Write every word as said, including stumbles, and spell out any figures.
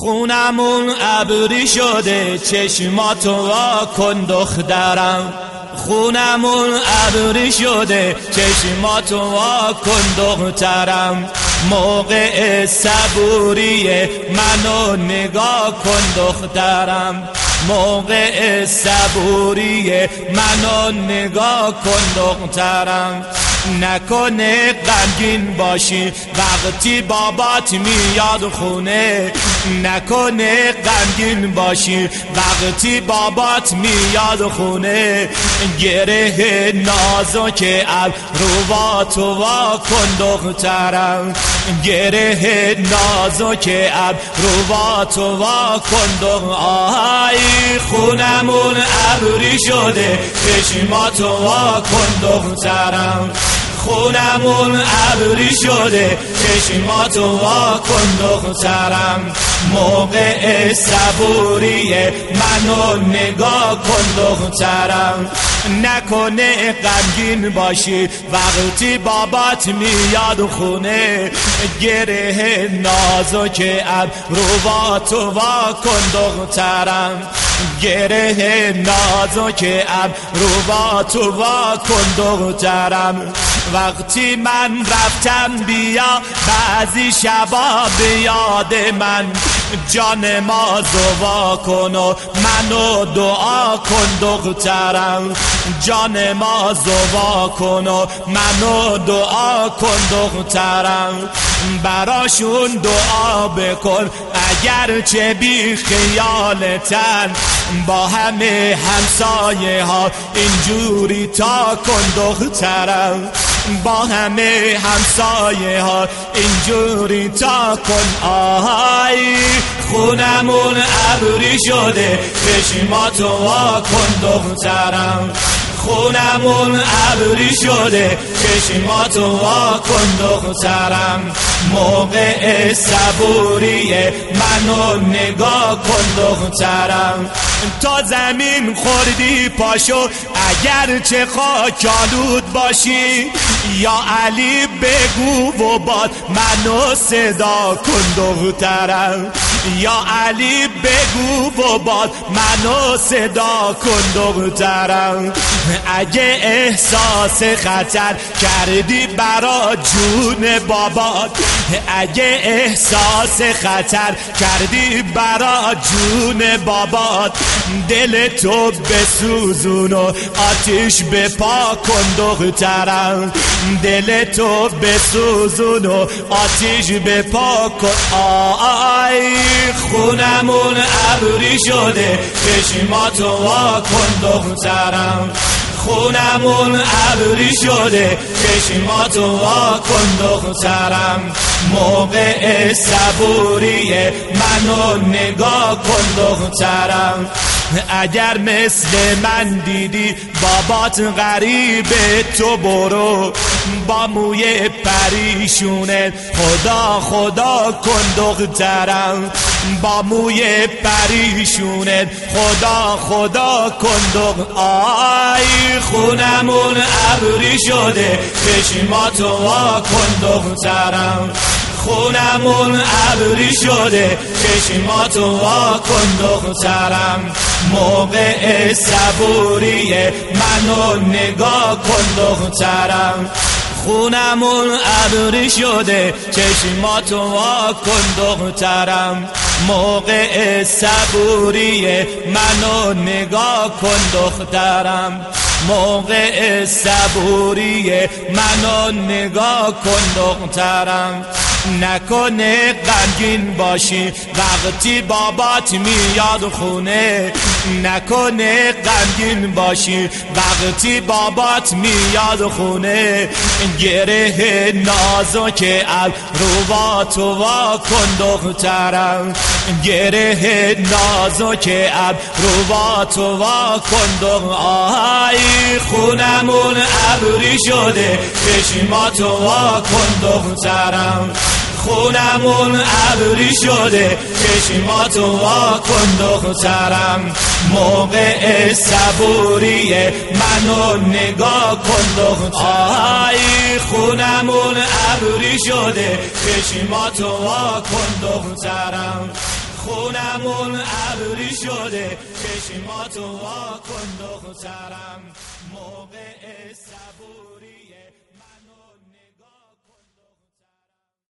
خونمون ابری شده چشماتو وا کن دخترم، خونمون ابری شده چشماتو وا کن دخترم، موقع صبوری منو نگاه کن دخترم، موقع صبوری منو نگاه کن دخترم، نکنه غمگین باشی وقتی بابات میاد خونه، نکنه غمگین باشی وقتی بابات میاد خونه، گره نازک ابرواتو وا کن دخترم، گره نازک ابرواتو وا کن دخترم، خونمون ابری شده چشماتو وا کن دخترم، خونمون ابری شده چشماتو وا کن دخترم، موقع صبوری منو نگاه کن دخترم، نکنه غمگین باشی وقتی بابات میاد خونه، گره نازک ابرواتو وا کن دخترم، گره نازک ابرواتو وا کن دخترم، وقتی من رفتم بیا بعضی شبا به یاد من، جان مازو وا کن و منو دعا کن دخترم، جان مازو وا کن و منو دعا کن دخترم، براشون دعا بکن اگر چه بی خیالتن، با همه همسایه ها اینجوری تا کن دخترم، با همه همسایه ها اینجوری تا کن. آهای خونمون ابری شده چشماتو وا کن دخترم، خونمون ابری شده چشماتو وا کن دخترم، موقع صبوری منو نگاه کن دخترم، تا زمین خوردی پاشو اگر چه خاکالود باشی، یا علی بگو و باد منو صدا کن دخترم، یا علی بگو و باد منو صدا کن دخترم، اگه احساس خطر کردی برا جون بابات، اگه احساس خطر کردی برا جون بابات، دل تو بسوزون و آتیش بپا کن دخترم، دل تو بسوزون و آتیش بپا کن. آی خونمون ابری شده چشماتو وا کن دخترم، خونمون ابری شده چشماتو وا کن دخترم، موقع صبوری منو نگاه کن دخترم، اگر مثل من دیدی بابات غریبه تو برو، با موی پریشونه خدا خدا کن دخترم، با موی پریشونه خدا خدا کن دخترم. آی خونمون ابری شده چشماتو وا کن دخترم، خونمون ابری شده چشماتو وا کن دخترم، موقع صبوری منو نگاه کن دخترم، خونمون ابری شده چشماتو وا کن دخترم، موقع صبوری منو نگاه کن دخترم، موقع صبوری منو نگاه کن دخترم، نکنه غمگین باشی وقتی بابات میاد خونه، نکنه غمگین باشی وقتی بابات میاد خونه، گره نازک ابرواتو وا کن دخترم، گره نازک ابرواتو وا کن دخترم، خونمون ابری شده چشماتو وا کن دخترم، خونمون ابری شده چشماتو وا کن دخترم، موقع صبوری منو نگاه کن دخترم، خونمون ابری شده چشماتو وا کن دخترم، خونمون ابری شده چشماتو وا کن دخترم موقع صبوریه